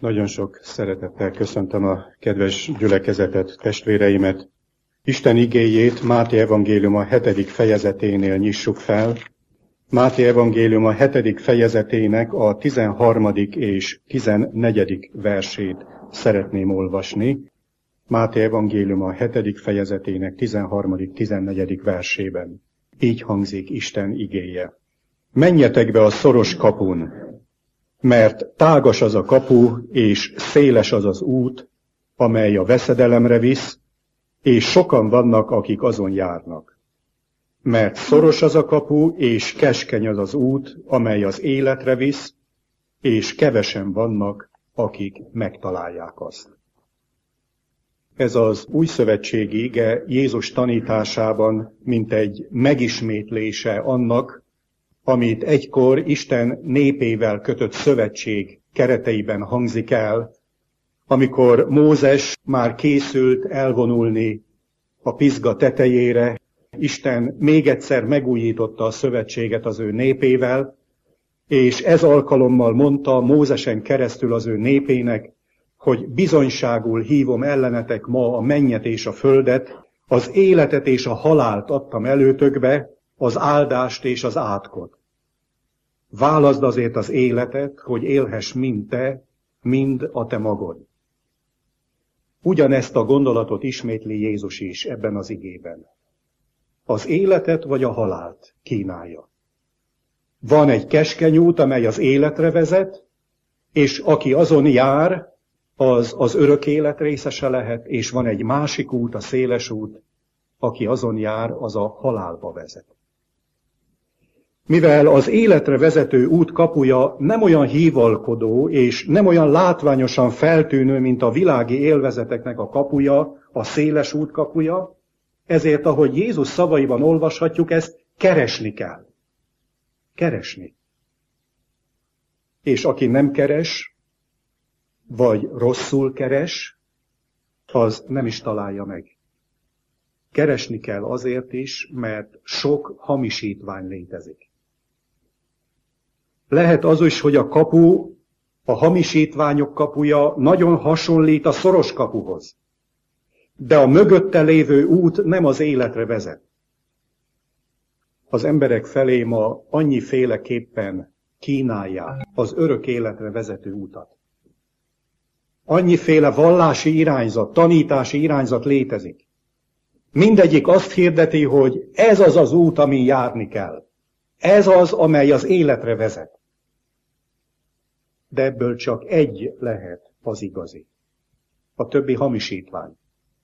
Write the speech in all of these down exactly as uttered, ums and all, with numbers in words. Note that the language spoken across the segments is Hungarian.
Nagyon sok szeretettel köszöntöm a kedves gyülekezetet, testvéreimet. Isten igéjét Máté evangélium a hetedik fejezeténél nyissuk fel. Máté evangélium a hetedik fejezetének a tizenharmadik és tizennegyedik versét szeretném olvasni. Máté evangélium a hetedik fejezetének tizenharmadik tizennegyedik versében. Így hangzik Isten igéje. Menjetek be a szoros kapun, mert tágas az a kapu, és széles az az út, amely a veszedelemre visz, és sokan vannak, akik azon járnak. Mert szoros az a kapu, és keskeny az az út, amely az életre visz, és kevesen vannak, akik megtalálják azt. Ez az újszövetségi ige Jézus tanításában mint egy megismétlése annak, amit egykor Isten népével kötött szövetség kereteiben hangzik el, amikor Mózes már készült elvonulni a Pizga tetejére, Isten még egyszer megújította a szövetséget az ő népével, és ez alkalommal mondta Mózesen keresztül az ő népének, hogy bizonyságul hívom ellenetek ma a mennyet és a földet, az életet és a halált adtam előtökbe, az áldást és az átkot. Válaszd azért az életet, hogy élhess mind te, mind a te magod. Ugyanezt a gondolatot ismétli Jézus is ebben az igében. Az életet vagy a halált kínálja. Van egy keskeny út, amely az életre vezet, és aki azon jár, az az örök élet részese lehet, és van egy másik út, a széles út, aki azon jár, az a halálba vezet. Mivel az életre vezető út kapuja nem olyan hívalkodó, és nem olyan látványosan feltűnő, mint a világi élvezeteknek a kapuja, a széles út kapuja, ezért, ahogy Jézus szavaiban olvashatjuk, ezt keresni kell. Keresni. És aki nem keres, vagy rosszul keres, az nem is találja meg. Keresni kell azért is, mert sok hamisítvány létezik. Lehet az is, hogy a kapu, a hamisítványok kapuja nagyon hasonlít a szoros kapuhoz. De a mögötte lévő út nem az életre vezet. Az emberek felé ma annyiféleképpen kínálják az örök életre vezető utat. Annyiféle vallási irányzat, tanítási irányzat létezik. Mindegyik azt hirdeti, hogy ez az az út, amin járni kell. Ez az, amely az életre vezet. De ebből csak egy lehet az igazi. A többi hamisítvány.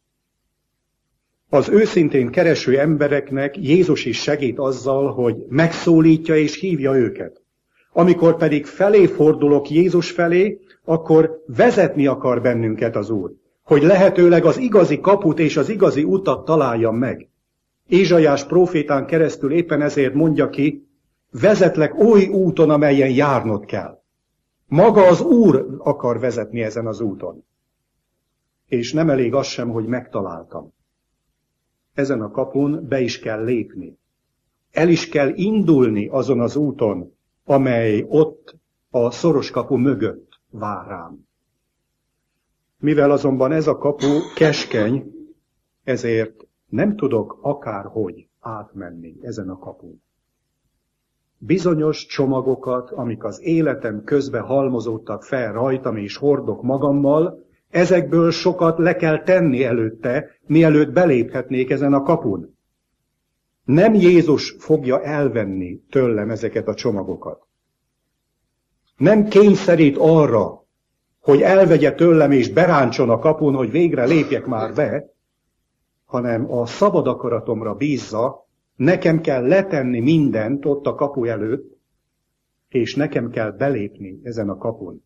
Az őszintén kereső embereknek Jézus is segít azzal, hogy megszólítja és hívja őket. Amikor pedig felé fordulok Jézus felé, akkor vezetni akar bennünket az Úr, hogy lehetőleg az igazi kaput és az igazi utat találjam meg. Ézsaiás prófétán keresztül éppen ezért mondja ki, vezetlek oly úton, amelyen járnod kell. Maga az Úr akar vezetni ezen az úton. És nem elég az sem, hogy megtaláltam. Ezen a kapun be is kell lépni. El is kell indulni azon az úton, amely ott a szoros kapu mögött vár rám. Mivel azonban ez a kapu keskeny, ezért nem tudok akárhogy átmenni ezen a kapun. Bizonyos csomagokat, amik az életem közben halmozódtak fel rajtam és hordok magammal, ezekből sokat le kell tenni előtte, mielőtt beléphetnék ezen a kapun. Nem Jézus fogja elvenni tőlem ezeket a csomagokat. Nem kényszerít arra, hogy elvegye tőlem és beráncson a kapun, hogy végre lépjek már be, hanem a szabad akaratomra bízza, nekem kell letenni mindent ott a kapu előtt, és nekem kell belépni ezen a kapun.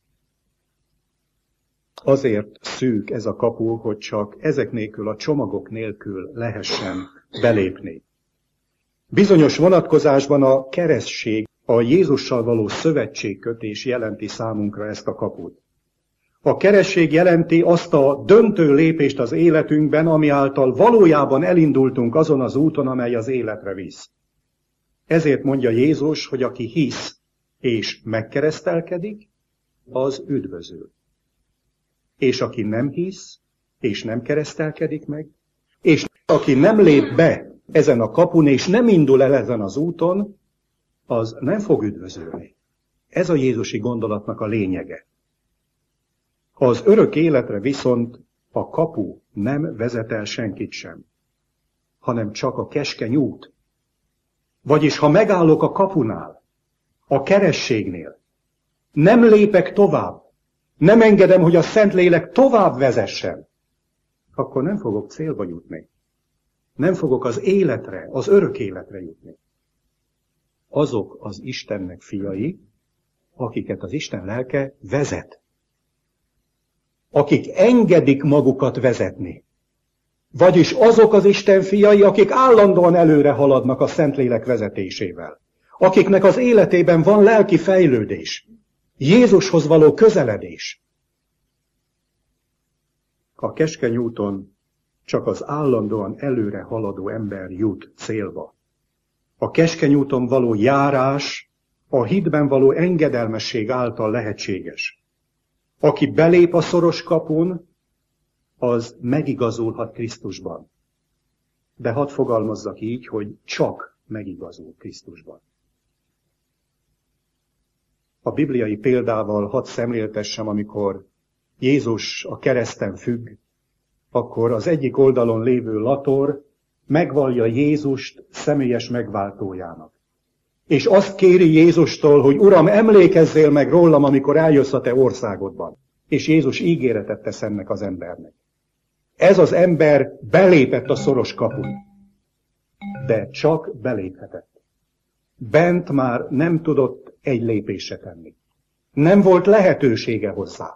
Azért szűk ez a kapu, hogy csak ezek nélkül, a csomagok nélkül lehessen belépni. Bizonyos vonatkozásban a keresztség, a Jézussal való szövetségkötés jelenti számunkra ezt a kaput. A keresztség jelenti azt a döntő lépést az életünkben, ami által valójában elindultunk azon az úton, amely az életre visz. Ezért mondja Jézus, hogy aki hisz és megkeresztelkedik, az üdvözül. és aki nem hisz, és nem keresztelkedik meg, és aki nem lép be ezen a kapun, és nem indul el ezen az úton, az nem fog üdvözölni. Ez a jézusi gondolatnak a lényege. Az örök életre viszont a kapu nem vezet el senkit sem, hanem csak a keskeny út. Vagyis ha megállok a kapunál, a kerességnél, nem lépek tovább, nem engedem, hogy a Szentlélek tovább vezessen, akkor nem fogok célba jutni. Nem fogok az életre, az örök életre jutni. Azok az Istennek fiai, akiket az Isten lelke vezet. Akik engedik magukat vezetni. Vagyis azok az Isten fiai, akik állandóan előre haladnak a Szentlélek vezetésével. Akiknek az életében van lelki fejlődés. Jézushoz való közeledés. A keskeny úton csak az állandóan előre haladó ember jut célba. A keskeny úton való járás a hitben való engedelmesség által lehetséges. Aki belép a szoros kapun, az megigazulhat Krisztusban. De hadd fogalmazzak így, hogy csak megigazul Krisztusban. A bibliai példával hadd szemléltessem, amikor Jézus a kereszten függ, akkor az egyik oldalon lévő lator megvallja Jézust személyes megváltójának. És azt kéri Jézustól, hogy Uram, emlékezzél meg rólam, amikor eljössz a te országodban. És Jézus ígéretet tesz ennek az embernek. Ez az ember belépett a szoros kapun, de csak beléphetett. Bent már nem tudott egy lépésre tenni. Nem volt lehetősége hozzá.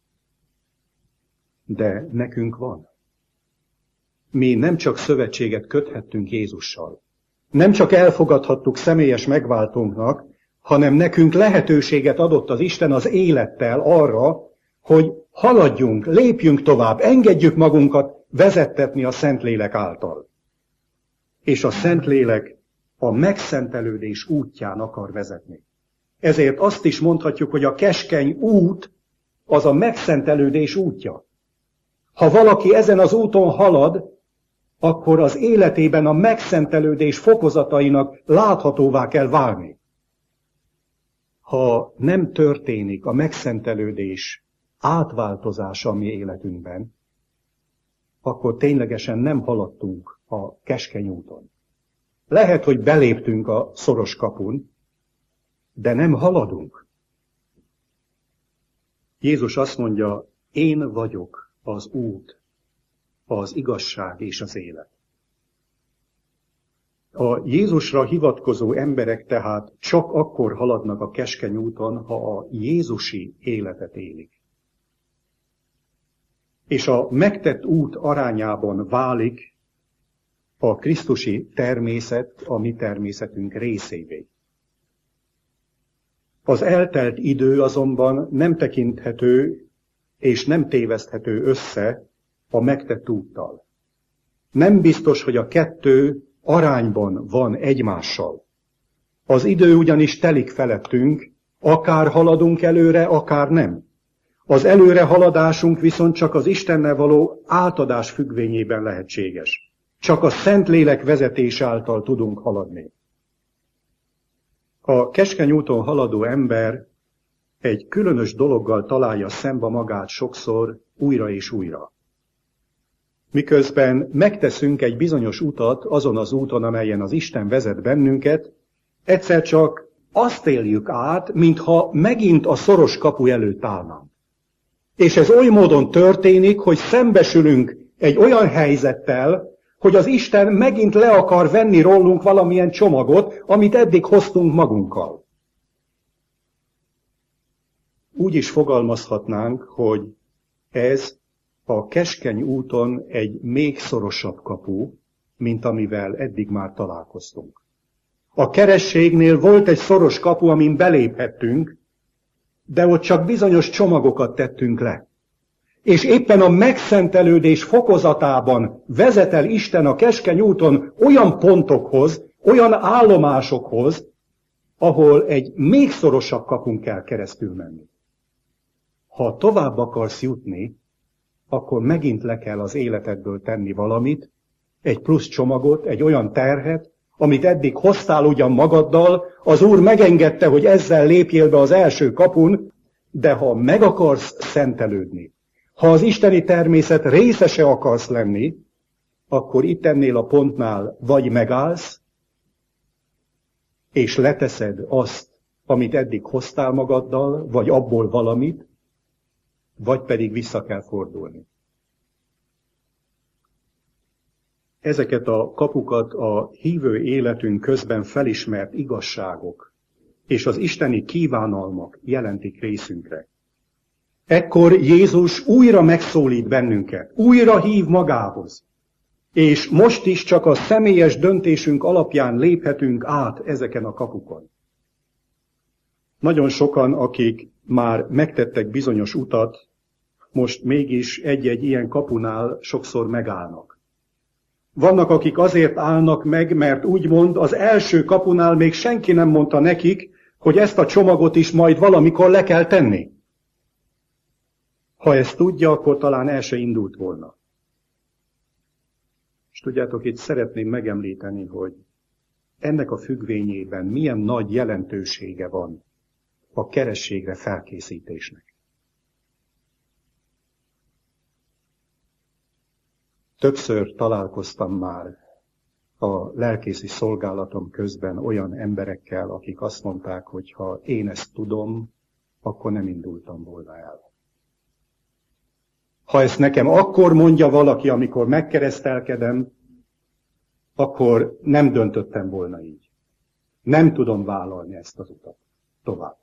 De nekünk van. Mi nem csak szövetséget köthettünk Jézussal, nem csak elfogadhattuk személyes megváltónknak, hanem nekünk lehetőséget adott az Isten az élettel arra, hogy haladjunk, lépjünk tovább, engedjük magunkat vezettetni a Szentlélek által. És a Szentlélek a megszentelődés útján akar vezetni. Ezért azt is mondhatjuk, hogy a keskeny út az a megszentelődés útja. Ha valaki ezen az úton halad, akkor az életében a megszentelődés fokozatainak láthatóvá kell válni. Ha nem történik a megszentelődés átváltozása a mi életünkben, akkor ténylegesen nem haladtunk a keskeny úton. Lehet, hogy beléptünk a szoros kapun, de nem haladunk. Jézus azt mondja, én vagyok az út, az igazság és az élet. A Jézusra hivatkozó emberek tehát csak akkor haladnak a keskeny úton, ha a jézusi életet élik. És a megtett út arányában válik a krisztusi természet a mi természetünk részévé. Az eltelt idő azonban nem tekinthető és nem téveszthető össze a megtett úttal. Nem biztos, hogy a kettő arányban van egymással. Az idő ugyanis telik felettünk, akár haladunk előre, akár nem. Az előre haladásunk viszont csak az Istennel való átadás függvényében lehetséges. Csak a Szentlélek vezetés által tudunk haladni. A keskeny úton haladó ember egy különös dologgal találja szembe magát sokszor újra és újra. Miközben megteszünk egy bizonyos utat azon az úton, amelyen az Isten vezet bennünket, egyszer csak azt éljük át, mintha megint a szoros kapu előtt állnánk. És ez oly módon történik, hogy szembesülünk egy olyan helyzettel, hogy az Isten megint le akar venni rólunk valamilyen csomagot, amit eddig hoztunk magunkkal. Úgy is fogalmazhatnánk, hogy ez a keskeny úton egy még szorosabb kapu, mint amivel eddig már találkoztunk. A kerességnél volt egy szoros kapu, amin beléphettünk, de ott csak bizonyos csomagokat tettünk le. És éppen a megszentelődés fokozatában vezet el Isten a keskeny úton olyan pontokhoz, olyan állomásokhoz, ahol egy még szorosabb kapun kell keresztül menni. Ha tovább akarsz jutni, akkor megint le kell az életedből tenni valamit, egy plusz csomagot, egy olyan terhet, amit eddig hoztál ugyan magaddal, az Úr megengedte, hogy ezzel lépjél be az első kapun, de ha meg akarsz szentelődni, ha az isteni természet részese akarsz lenni, akkor itt ennél a pontnál vagy megállsz, és leteszed azt, amit eddig hoztál magaddal, vagy abból valamit, vagy pedig vissza kell fordulni. Ezeket a kapukat a hívő életünk közben felismert igazságok és az isteni kívánalmak jelentik részünkre. Ekkor Jézus újra megszólít bennünket, újra hív magához, és most is csak a személyes döntésünk alapján léphetünk át ezeken a kapukon. Nagyon sokan, akik már megtettek bizonyos utat, most mégis egy-egy ilyen kapunál sokszor megállnak. Vannak, akik azért állnak meg, mert úgymond az első kapunál még senki nem mondta nekik, hogy ezt a csomagot is majd valamikor le kell tenni. Ha ezt tudja, akkor talán el se indult volna. És tudjátok, itt szeretném megemlíteni, hogy ennek a függvényében milyen nagy jelentősége van a kerességre felkészítésnek. Többször találkoztam már a lelkészi szolgálatom közben olyan emberekkel, akik azt mondták, hogy ha én ezt tudom, akkor nem indultam volna el. Ha ezt nekem akkor mondja valaki, amikor megkeresztelkedem, akkor nem döntöttem volna így. Nem tudom vállalni ezt az utat tovább.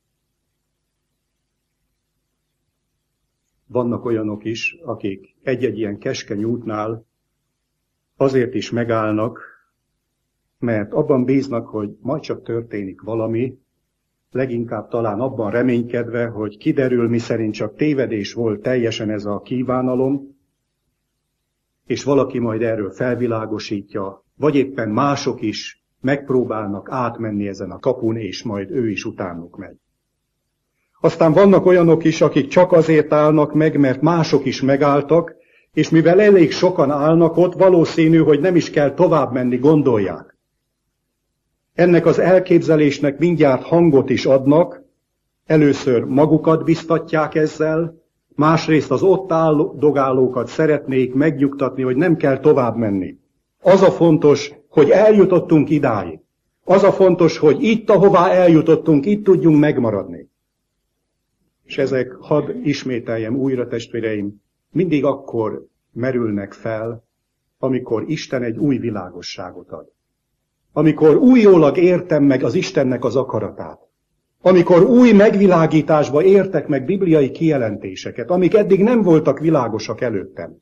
Vannak olyanok is, akik egy-egy ilyen keskeny útnál azért is megállnak, mert abban bíznak, hogy majd csak történik valami, leginkább talán abban reménykedve, hogy kiderül, miszerint csak tévedés volt teljesen ez a kívánalom, és valaki majd erről felvilágosítja, vagy éppen mások is megpróbálnak átmenni ezen a kapun, és majd ő is utánuk megy. Aztán vannak olyanok is, akik csak azért állnak meg, mert mások is megálltak, és mivel elég sokan állnak ott, valószínű, hogy nem is kell tovább menni, gondolják. Ennek az elképzelésnek mindjárt hangot is adnak, először magukat biztatják ezzel, másrészt az ott áldogálókat szeretnék megnyugtatni, hogy nem kell tovább menni. Az a fontos, hogy eljutottunk idáig. Az a fontos, hogy itt, ahová eljutottunk, itt tudjunk megmaradni. És ezek, hadd ismételjem újra, testvéreim, mindig akkor merülnek fel, amikor Isten egy új világosságot ad. Amikor újólag értem meg az Istennek az akaratát. Amikor új megvilágításba értek meg bibliai kijelentéseket, amik eddig nem voltak világosak előttem.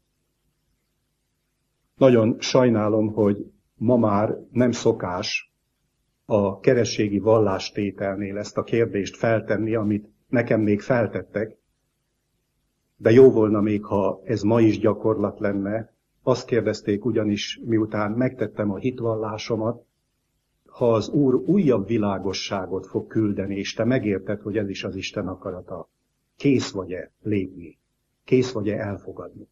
Nagyon sajnálom, hogy ma már nem szokás a kerességi vallástételnél ezt a kérdést feltenni, amit nekem még feltettek, de jó volna még, ha ez ma is gyakorlat lenne. Azt kérdezték ugyanis, miután megtettem a hitvallásomat, ha az Úr újabb világosságot fog küldeni, és te megérted, hogy ez is az Isten akarata, kész vagy-e lépni? Kész vagy-e elfogadni?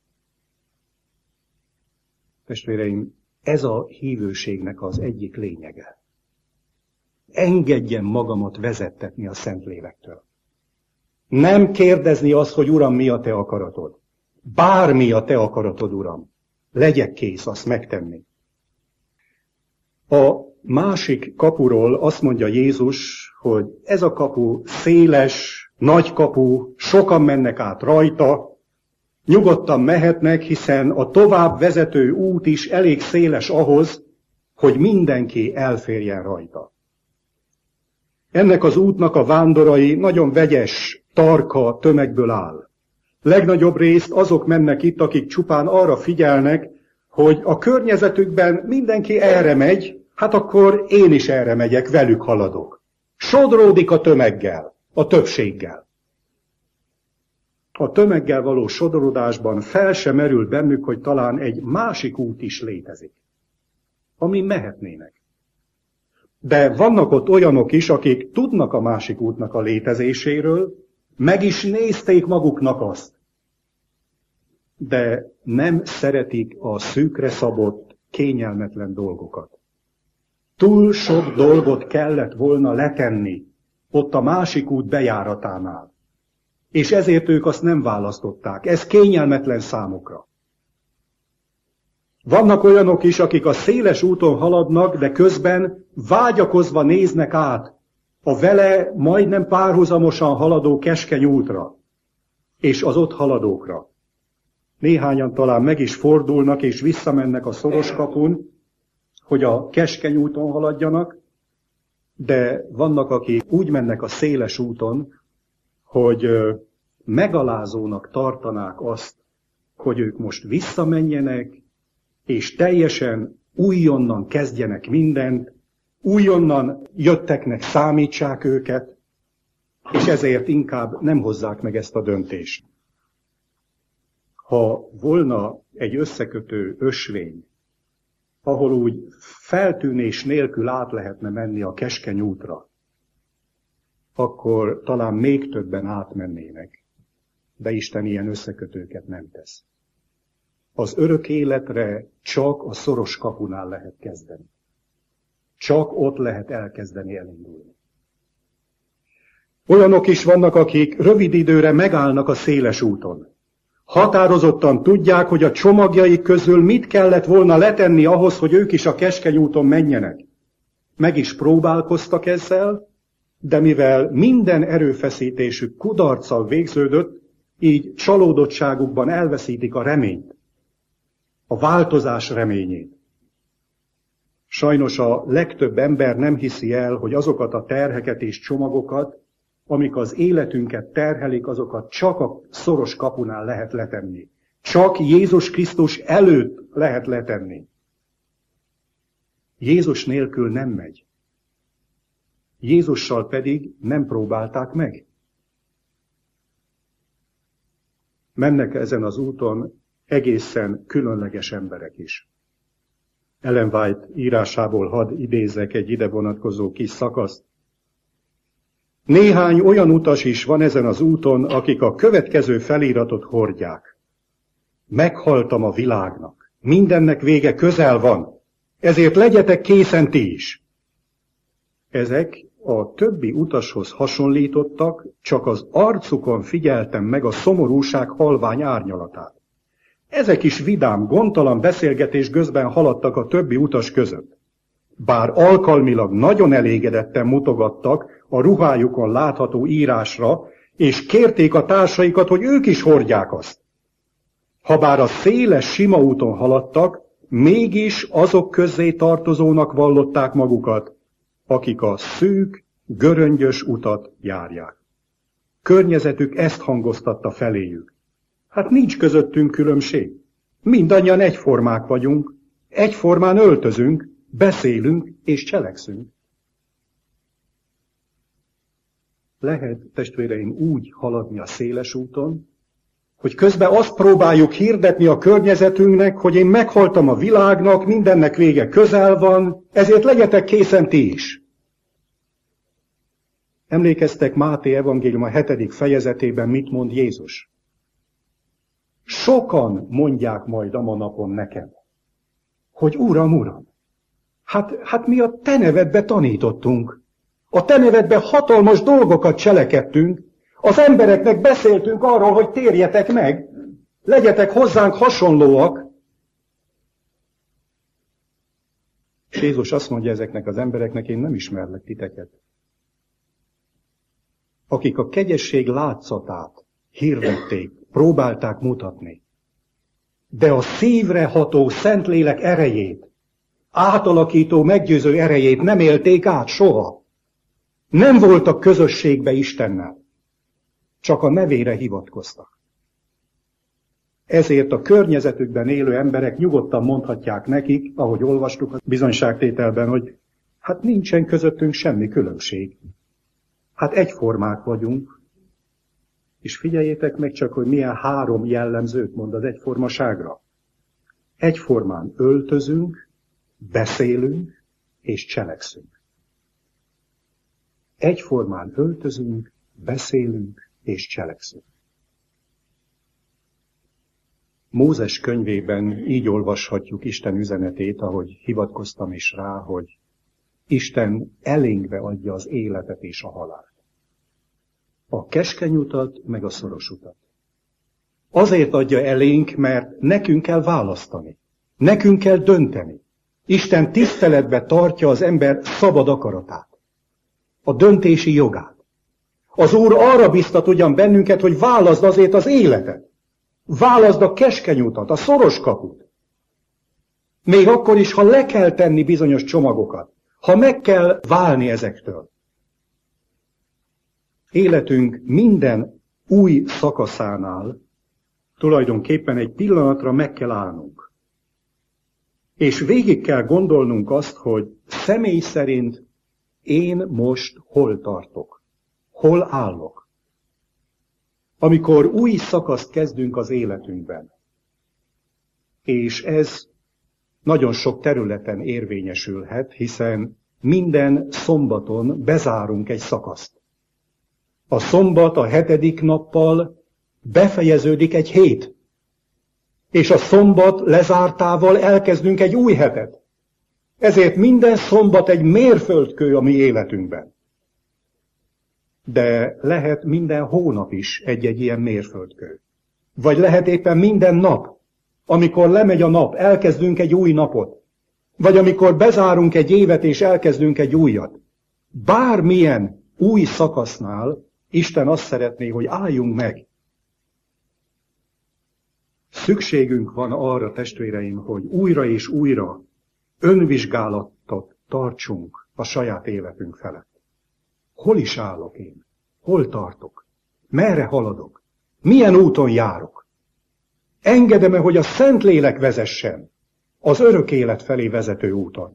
Testvéreim, ez a hívőségnek az egyik lényege. Engedjem magamat vezettetni a Szentlélektől. Nem kérdezni azt, hogy Uram, mi a te akaratod. Bármi a te akaratod, Uram. Legyek kész azt megtenni. A másik kapuról azt mondja Jézus, hogy ez a kapu széles, nagy kapu, sokan mennek át rajta, nyugodtan mehetnek, hiszen a tovább vezető út is elég széles ahhoz, hogy mindenki elférjen rajta. Ennek az útnak a vándorai nagyon vegyes, tarka tömegből áll. Legnagyobb részt azok mennek itt, akik csupán arra figyelnek, hogy a környezetükben mindenki erre megy, hát akkor én is erre megyek, velük haladok. Sodródik a tömeggel, a többséggel. A tömeggel való sodródásban fel sem merül bennük, hogy talán egy másik út is létezik, amin mehetnének. De vannak ott olyanok is, akik tudnak a másik útnak a létezéséről, meg is nézték maguknak azt. de nem szeretik a szűkre szabott, kényelmetlen dolgokat. Túl sok dolgot kellett volna letenni ott a másik út bejáratánál. És ezért ők azt nem választották. Ez kényelmetlen számukra. Vannak olyanok is, akik a széles úton haladnak, de közben vágyakozva néznek át a vele majdnem párhuzamosan haladó keskeny útra, és az ott haladókra. Néhányan talán meg is fordulnak, és visszamennek a szoros kapun, hogy a keskeny úton haladjanak, de vannak, akik úgy mennek a széles úton, hogy megalázónak tartanák azt, hogy ők most visszamenjenek, és teljesen újonnan kezdjenek mindent, újonnan jötteknek számítsák őket, és ezért inkább nem hozzák meg ezt a döntést. Ha volna egy összekötő ösvény, ahol úgy feltűnés nélkül át lehetne menni a keskeny útra, akkor talán még többen átmennének, de Isten ilyen összekötőket nem tesz. Az örök életre csak a szoros kapunál lehet kezdeni. Csak ott lehet elkezdeni elindulni. Olyanok is vannak, akik rövid időre megállnak a széles úton. Határozottan tudják, hogy a csomagjaik közül mit kellett volna letenni ahhoz, hogy ők is a keskeny úton menjenek. Meg is próbálkoztak ezzel, de mivel minden erőfeszítésük kudarccal végződött, így csalódottságukban elveszítik a reményt, a változás reményét. Sajnos a legtöbb ember nem hiszi el, hogy azokat a terheket és csomagokat, amik az életünket terhelik, azokat csak a szoros kapunál lehet letenni. Csak Jézus Krisztus előtt lehet letenni. Jézus nélkül nem megy. Jézussal pedig nem próbálták meg. Mennek ezen az úton egészen különleges emberek is. Ellen White írásából hadd idézek egy ide vonatkozó kis szakaszt. Néhány olyan utas is van ezen az úton, akik a következő feliratot hordják. Meghaltam a világnak. Mindennek vége közel van. Ezért legyetek készen ti is. Ezek a többi utashoz hasonlítottak, csak az arcukon figyeltem meg a szomorúság halvány árnyalatát. Ezek is vidám, gondtalan beszélgetés közben haladtak a többi utas között. Bár alkalmilag nagyon elégedetten mutogattak a ruhájukon látható írásra, és kérték a társaikat, hogy ők is hordják azt. Habár a széles, sima úton haladtak, mégis azok közé tartozónak vallották magukat, akik a szűk, göröngyös utat járják. Környezetük ezt hangoztatta feléjük. Hát nincs közöttünk különbség. Mindannyian egyformák vagyunk, egyformán öltözünk, beszélünk és cselekszünk. Lehet, testvéreim, úgy haladni a széles úton, hogy közben azt próbáljuk hirdetni a környezetünknek, hogy én meghaltam a világnak, mindennek vége közel van, ezért legyetek készen ti is. Emlékeztek Máté evangélium a hetedik fejezetében, mit mond Jézus? Sokan mondják majd a napon nekem, hogy Uram, Uram, hát, hát mi a te nevedbe tanítottunk, a te nevedbe hatalmas dolgokat cselekedtünk, az embereknek beszéltünk arról, hogy térjetek meg, legyetek hozzánk hasonlóak. És Jézus azt mondja ezeknek az embereknek, én nem ismerlek titeket. Akik a kegyesség látszatát hirdették, próbálták mutatni, de a szívre ható Szentlélek erejét, átalakító, meggyőző erejét nem élték át soha. Nem voltak közösségbe Istennel. Csak a nevére hivatkoztak. Ezért a környezetükben élő emberek nyugodtan mondhatják nekik, ahogy olvastuk a bizonyságtételben, hogy hát nincsen közöttünk semmi különbség. Hát egyformák vagyunk. És figyeljétek meg csak, hogy milyen három jellemzőt mond az egyformaságra. Egyformán öltözünk, beszélünk és cselekszünk. Egyformán öltözünk, beszélünk és cselekszünk. Mózes könyvében így olvashatjuk Isten üzenetét, ahogy hivatkoztam is rá, hogy Isten elénkbe adja az életet és a halált. A keskeny utat, meg a szoros utat. Azért adja elénk, mert nekünk kell választani. Nekünk kell dönteni. Isten tiszteletbe tartja az ember szabad akaratát. A döntési jogát. Az Úr arra biztat ugyan bennünket, hogy válaszd azért az életet. Válaszd a keskeny utat, a szoros kaput. Még akkor is, ha le kell tenni bizonyos csomagokat, ha meg kell válni ezektől. Életünk minden új szakaszánál tulajdonképpen egy pillanatra meg kell állnunk. És végig kell gondolnunk azt, hogy személy szerint én most hol tartok, hol állok. Amikor új szakaszt kezdünk az életünkben, és ez nagyon sok területen érvényesülhet, hiszen minden szombaton bezárunk egy szakaszt. A szombat a hetedik nappal befejeződik egy hét, és a szombat lezártával elkezdünk egy új hetet. Ezért minden szombat egy mérföldkő a mi életünkben. De lehet minden hónap is egy-egy ilyen mérföldkő. Vagy lehet éppen minden nap, amikor lemegy a nap, elkezdünk egy új napot. Vagy amikor bezárunk egy évet és elkezdünk egy újat. Bármilyen új szakasznál Isten azt szeretné, hogy álljunk meg. Szükségünk van arra, testvéreim, hogy újra és újra önvizsgálatot tartsunk a saját életünk felett. Hol is állok én? Hol tartok? Merre haladok? Milyen úton járok? Engedem-e, hogy a Szentlélek vezessen az örök élet felé vezető úton?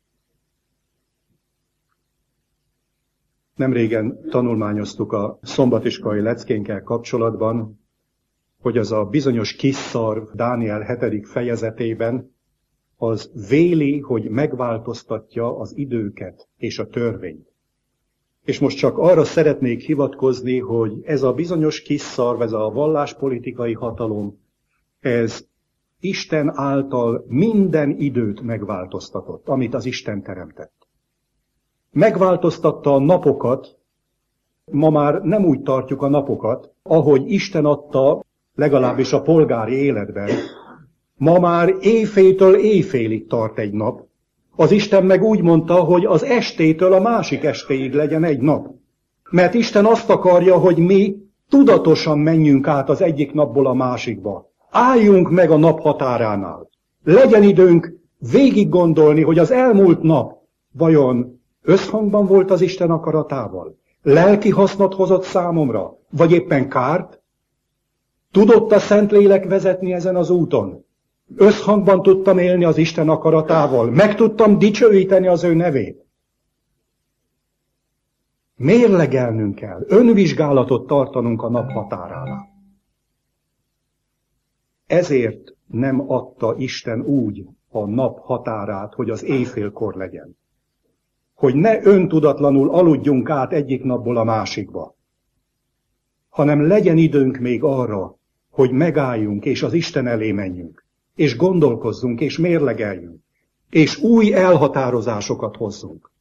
Nemrégen tanulmányoztuk a szombatiskolai leckénkkel kapcsolatban, hogy az a bizonyos kis szarv Dániel hetedik fejezetében az véli, hogy megváltoztatja az időket és a törvényt. És most csak arra szeretnék hivatkozni, hogy ez a bizonyos kis szarv, ez a valláspolitikai hatalom, ez Isten által minden időt megváltoztatott, amit az Isten teremtett. Megváltoztatta a napokat, ma már nem úgy tartjuk a napokat, ahogy Isten adta, legalábbis a polgári életben. Ma már éjfétől éjfélig tart egy nap. Az Isten meg úgy mondta, hogy az estétől a másik estéig legyen egy nap. Mert Isten azt akarja, hogy mi tudatosan menjünk át az egyik napból a másikba. Álljunk meg a nap határánál. Legyen időnk végig gondolni, hogy az elmúlt nap vajon összhangban volt az Isten akaratával? Lelki hasznot hozott számomra? Vagy éppen kárt? Tudott a Szentlélek vezetni ezen az úton? Összhangban tudtam élni az Isten akaratával? Meg tudtam dicsőíteni az ő nevét? Mérlegelnünk kell, önvizsgálatot tartanunk a nap határánál. Ezért nem adta Isten úgy a nap határát, hogy az éjfélkor legyen. Hogy ne öntudatlanul aludjunk át egyik napból a másikba, hanem legyen időnk még arra, hogy megálljunk és az Isten elé menjünk, és gondolkozzunk és mérlegeljünk, és új elhatározásokat hozzunk.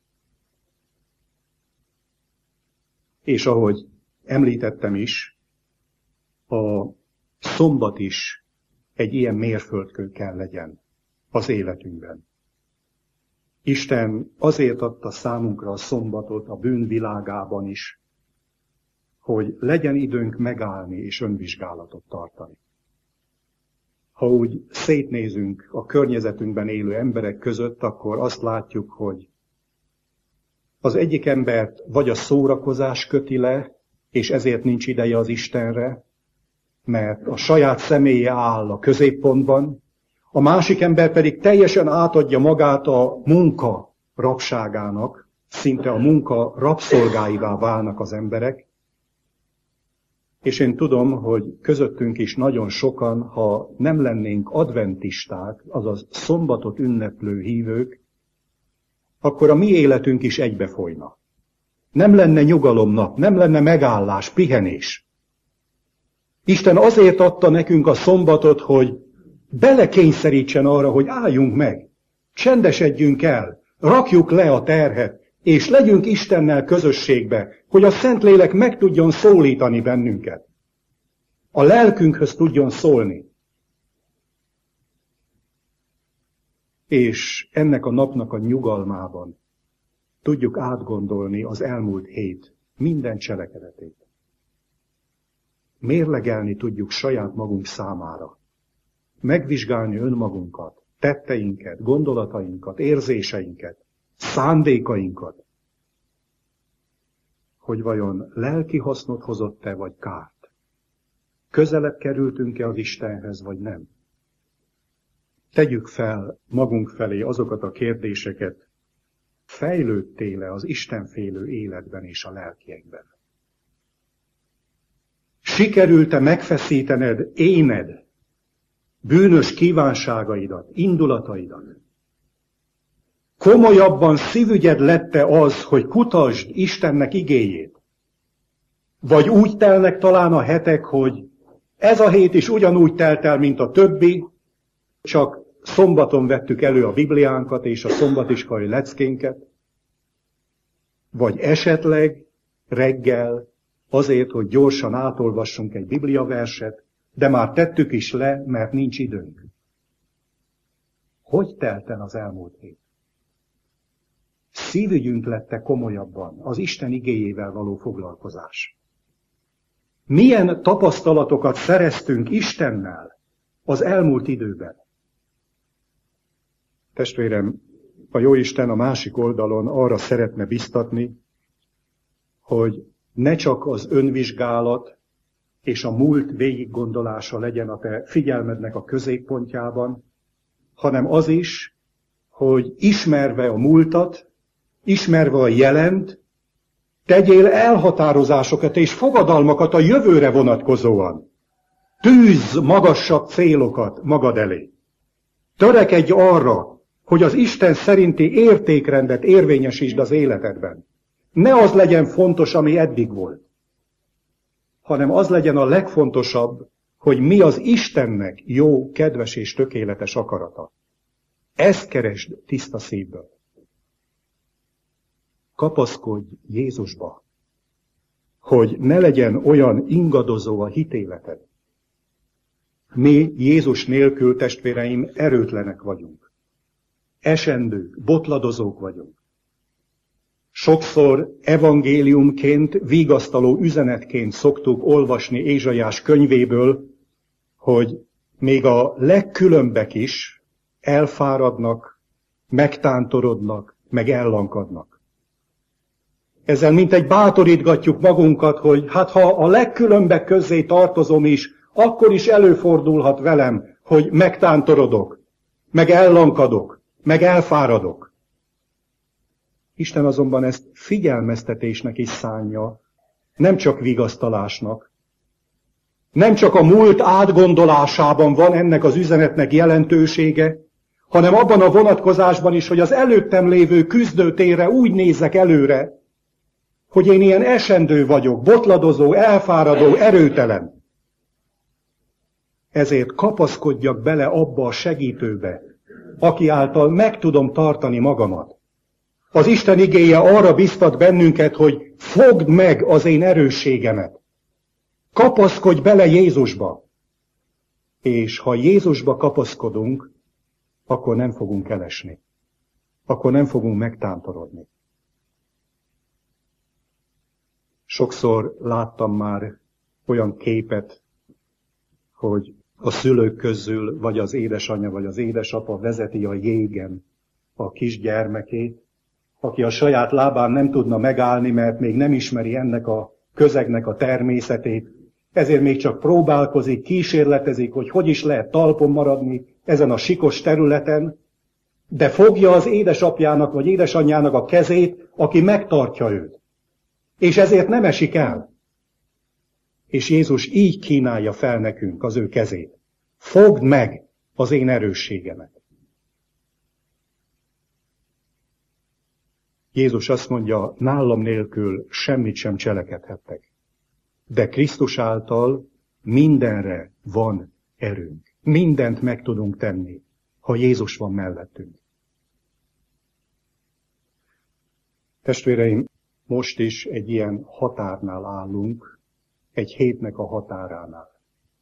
És ahogy említettem is, a szombat is egy ilyen mérföldkő kell legyen az életünkben. Isten azért adta számunkra a szombatot a bűnvilágában is, hogy legyen időnk megállni és önvizsgálatot tartani. Ha úgy szétnézünk a környezetünkben élő emberek között, akkor azt látjuk, hogy az egyik embert vagy a szórakozás köti le, és ezért nincs ideje az Istenre, mert a saját személye áll a középpontban, a másik ember pedig teljesen átadja magát a munka rabságának, szinte a munka rabszolgáivá válnak az emberek, és én tudom, hogy közöttünk is nagyon sokan, ha nem lennénk adventisták, azaz szombatot ünneplő hívők, akkor a mi életünk is egybefolyna. Nem lenne nyugalomnap, nem lenne megállás, pihenés. Isten azért adta nekünk a szombatot, hogy belekényszerítsen arra, hogy álljunk meg, csendesedjünk el, rakjuk le a terhet, és legyünk Istennel közösségbe, hogy a Szentlélek meg tudjon szólítani bennünket. A lelkünkhöz tudjon szólni. És ennek a napnak a nyugalmában tudjuk átgondolni az elmúlt hét minden cselekedetét. Mérlegelni tudjuk saját magunk számára. Megvizsgálni önmagunkat, tetteinket, gondolatainkat, érzéseinket, szándékainkat, hogy vajon lelki hasznot hozott-e, vagy kárt. Közelebb kerültünk-e az Istenhez, vagy nem. Tegyük fel magunk felé azokat a kérdéseket, fejlődtél-e az istenfélő életben és a lelkiekben? Sikerült-e megfeszítened éned, bűnös kívánságaidat, indulataidat? Komolyabban szívügyed lett-e az, hogy kutasd Istennek igéjét? Vagy úgy telnek talán a hetek, hogy ez a hét is ugyanúgy telt el, mint a többi, csak szombaton vettük elő a Bibliánkat és a szombatiskai leckénket? Vagy esetleg reggel azért, hogy gyorsan átolvassunk egy bibliaverset, de már tettük is le, mert nincs időnk. Hogy telt el az elmúlt hét? Szívügyünk lett-e komolyabban az Isten igéjével való foglalkozás? Milyen tapasztalatokat szereztünk Istennel az elmúlt időben? Testvérem, a Jóisten a másik oldalon arra szeretne biztatni, hogy ne csak az önvizsgálat és a múlt végiggondolása legyen a te figyelmednek a középpontjában, hanem az is, hogy ismerve a múltat, ismerve a jelent, tegyél elhatározásokat és fogadalmakat a jövőre vonatkozóan. Tűzz magasabb célokat magad elé. Törekedj arra, hogy az Isten szerinti értékrendet érvényesítsd az életedben. Ne az legyen fontos, ami eddig volt, hanem az legyen a legfontosabb, hogy mi az Istennek jó, kedves és tökéletes akarata. Ezt keresd tiszta szívből. Kapaszkodj Jézusba, hogy ne legyen olyan ingadozó a hitéleted. Mi Jézus nélkül, testvéreim, erőtlenek vagyunk. Esendők, botladozók vagyunk. Sokszor evangéliumként, vigasztaló üzenetként szoktuk olvasni Ézsaiás könyvéből, hogy még a legkülönbek is elfáradnak, megtántorodnak, meg ellankadnak. Ezzel mintegy bátorítgatjuk magunkat, hogy hát ha a legkülönbek közé tartozom is, akkor is előfordulhat velem, hogy megtántorodok, meg ellankadok, meg elfáradok. Isten azonban ezt figyelmeztetésnek is szánja, nem csak vigasztalásnak. Nem csak a múlt átgondolásában van ennek az üzenetnek jelentősége, hanem abban a vonatkozásban is, hogy az előttem lévő küzdőtérre úgy nézek előre, hogy én ilyen esendő vagyok, botladozó, elfáradó, erőtelen. Ezért kapaszkodjak bele abba a segítőbe, aki által meg tudom tartani magamat. Az Isten igéje arra biztat bennünket, hogy fogd meg az én erősségemet. Kapaszkodj bele Jézusba. És ha Jézusba kapaszkodunk, akkor nem fogunk elesni. Akkor nem fogunk megtántorodni. Sokszor láttam már olyan képet, hogy a szülők közül vagy az édesanyja, vagy az édesapa vezeti a jégen a kisgyermekét, aki a saját lábán nem tudna megállni, mert még nem ismeri ennek a közegnek a természetét, ezért még csak próbálkozik, kísérletezik, hogy hogy is lehet talpon maradni ezen a sikos területen, de fogja az édesapjának vagy édesanyjának a kezét, aki megtartja őt. És ezért nem esik el. És Jézus így kínálja fel nekünk az ő kezét. Fogd meg az én erősségemet. Jézus azt mondja, nálam nélkül semmit sem cselekedhettek. De Krisztus által mindenre van erőnk. Mindent meg tudunk tenni, ha Jézus van mellettünk. Testvéreim, most is egy ilyen határnál állunk, egy hétnek a határánál.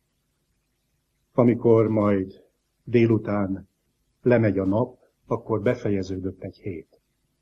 Amikor majd délután lemegy a nap, akkor befejeződött egy hét.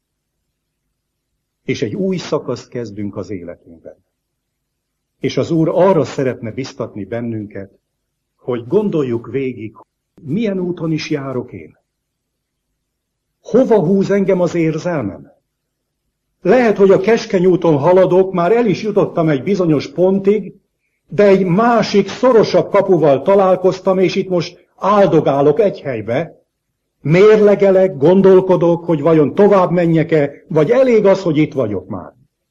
És egy új szakaszt kezdünk az életünkben. És az Úr arra szeretne biztatni bennünket, hogy gondoljuk végig, milyen úton is járok én. Hova húz engem az érzelmem? Lehet, hogy a keskeny úton haladok, már el is jutottam egy bizonyos pontig, de egy másik, szorosabb kapuval találkoztam, és itt most áldogálok egy helybe, mérlegelek, gondolkodok, hogy vajon tovább menjek-e, vagy elég az, hogy itt vagyok már.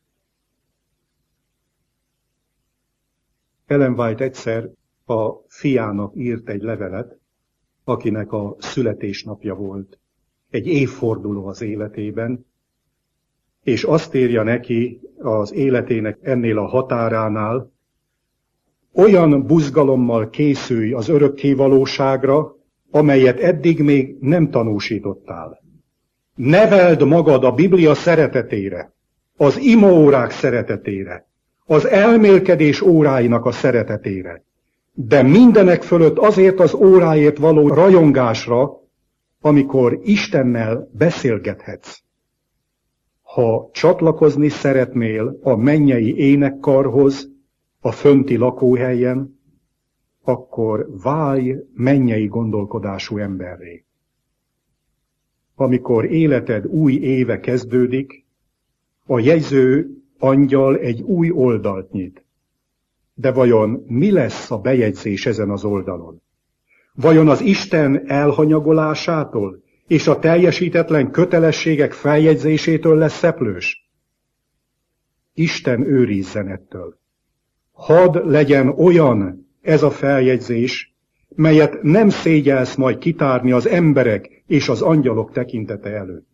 Ellen White egyszer a fiának írt egy levelet, akinek a születésnapja volt, egy évforduló az életében, és azt írja neki az életének ennél a határánál, olyan buzgalommal készülj az örökké valóságra, amelyet eddig még nem tanúsítottál. Neveld magad a Biblia szeretetére, az imaórák szeretetére, az elmélkedés óráinak a szeretetére, de mindenek fölött azért az óráért való rajongásra, amikor Istennel beszélgethetsz. Ha csatlakozni szeretnél a mennyei énekkarhoz, a fönti lakóhelyen, akkor válj mennyei gondolkodású emberré. Amikor életed új éve kezdődik, a jegyző angyal egy új oldalt nyit. De vajon mi lesz a bejegyzés ezen az oldalon? Vajon az Isten elhanyagolásától és a teljesítetlen kötelességek feljegyzésétől lesz szeplős? Isten őrizzen ettől. Hadd legyen olyan ez a feljegyzés, melyet nem szégyelsz majd kitárni az emberek és az angyalok tekintete előtt.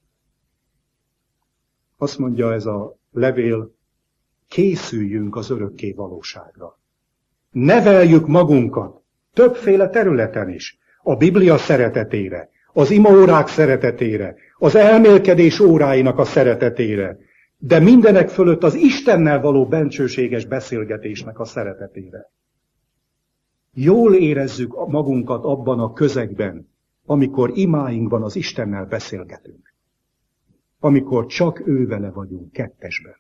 Azt mondja ez a levél, készüljünk az örökké valóságra. Neveljük magunkat többféle területen is, a Biblia szeretetére, az imaórák szeretetére, az elmélkedés óráinak a szeretetére, de mindenek fölött az Istennel való bensőséges beszélgetésnek a szeretetére. Jól érezzük magunkat abban a közegben, amikor imáinkban az Istennel beszélgetünk. Amikor csak ő vele vagyunk kettesben.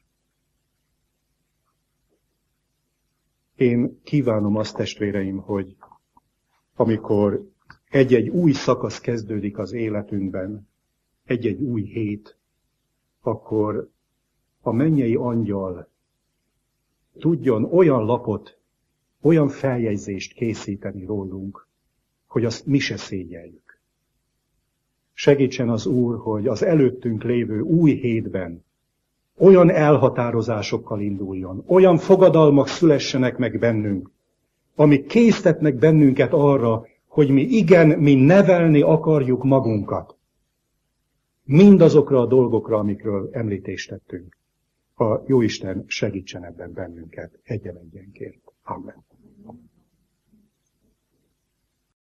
Én kívánom azt, testvéreim, hogy amikor egy-egy új szakasz kezdődik az életünkben, egy-egy új hét, akkor a mennyei angyal tudjon olyan lapot, olyan feljegyzést készíteni rólunk, hogy azt mi se szégyeljük. Segítsen az Úr, hogy az előttünk lévő új hétben olyan elhatározásokkal induljon, olyan fogadalmak szülessenek meg bennünk, amik késztetnek bennünket arra, hogy mi igen, mi nevelni akarjuk magunkat. Mindazokra a dolgokra, amikről említést tettünk. A Jóisten segítsen ebben bennünket egyen-egyenként. Amen.